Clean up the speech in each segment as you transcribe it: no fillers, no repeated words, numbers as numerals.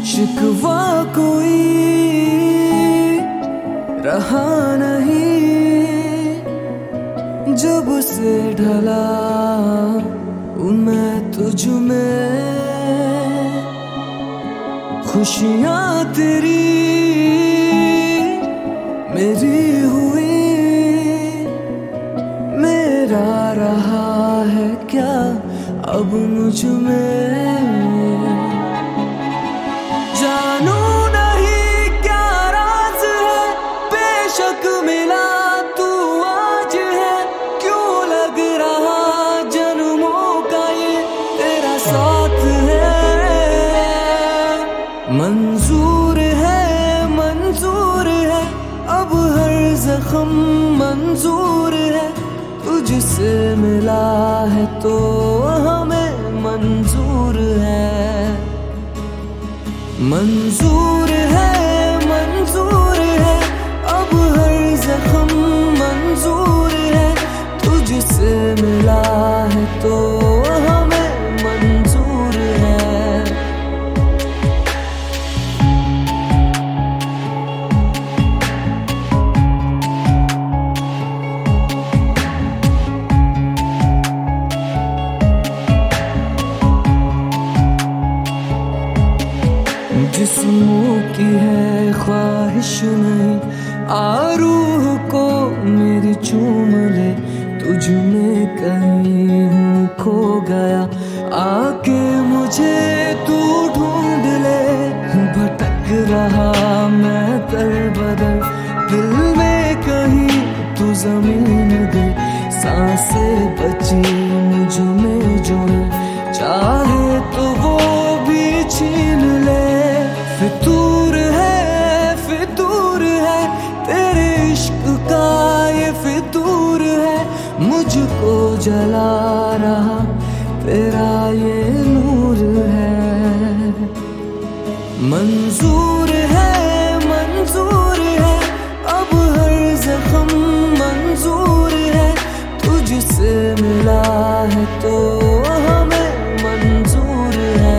शिकवा कोई रहा नहीं, जब से ढला हूँ मैं तुझ में। खुशियाँ तेरी मेरी हुई, मेरा रहा है क्या अब मुझ में। जानू नहीं क्या राज है, बेशक मिला तू आज है। क्यों लग रहा जन्मों का ये तेरा साथ है। मंजूर है अब हर जख्म मंजूर है। तुझसे मिला है तो हमें मंजूर है। मंजूर है अब हर जख्म मंजूर है। तुझसे मिला है तो हमें मंजूर है। जिस्मों की है ख्वाहिश नहीं, आरूह को मेरी चूम ले। तुझ में कहीं हूँ खो गया, आके मुझे तू ढूंढ ले। भटक रहा मैं दर बदर, दिल में कहीं तू जमीन दे। सांसें बची मुझ में जो है, चाहे तो वो भी छीन ले। फितूर है तेरे इश्क का ये फितूर है। मुझको जला रहा तेरा ये नूर है। मंजूर है अब हर जख्म मंजूर है। तुझसे मिला है तो हमें मंजूर है।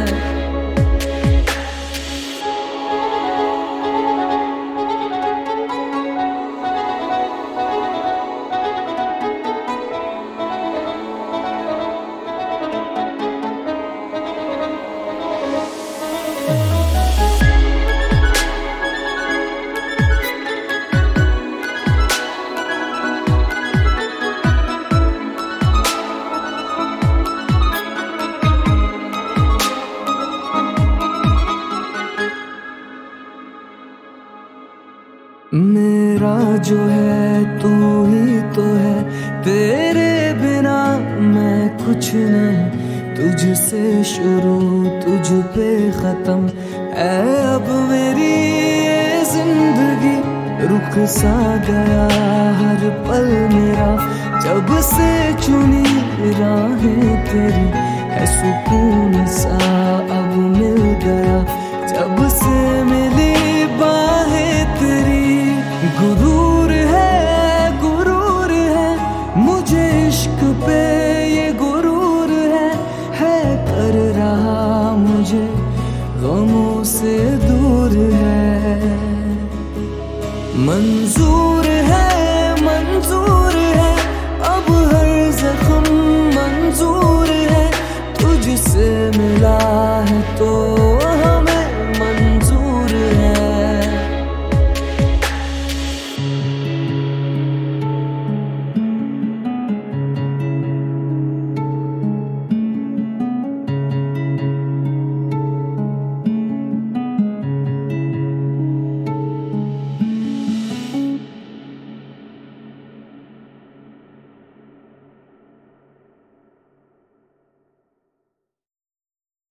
मेरा जो है तू ही तो है, तेरे बिना मैं कुछ नहीं। तुझसे शुरू तुझ पे खत्म है अब मेरी ये जिंदगी। रुख सा गया हर पल मेरा, जब से चुनी राहें तेरी। है सुकून सा अब मिल गया, जब से मिली बाहें तेरी। गुरूर है मुझे इश्क पे ये गुरूर है कर रहा मुझे गमों से दूर है। मंजूर